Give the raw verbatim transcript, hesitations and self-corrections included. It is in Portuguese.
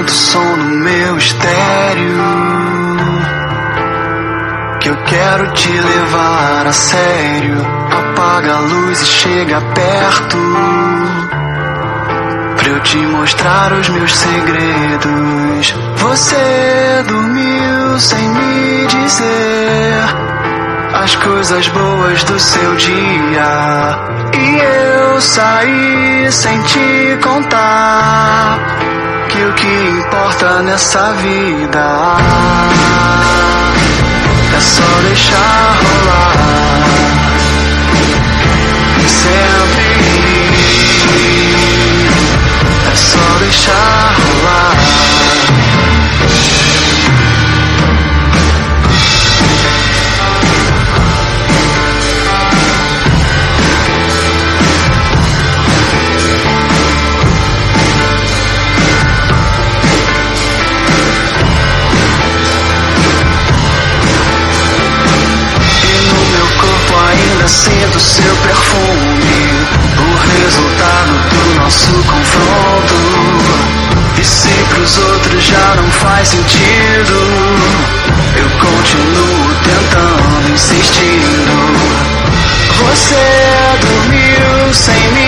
tanto som no meu estéreo que eu quero te levar a sério. Apaga a luz e chega perto pra eu te mostrar os meus segredos. Você dormiu sem me dizer as coisas boas do seu dia, e eu saí sem te contar que o que importa nessa vida é só deixar rolar sempre. É só deixar rolar. Sinto seu perfume, o resultado do nosso confronto. E se pros outros já não faz sentido, eu continuo tentando, insistindo. Você dormiu sem me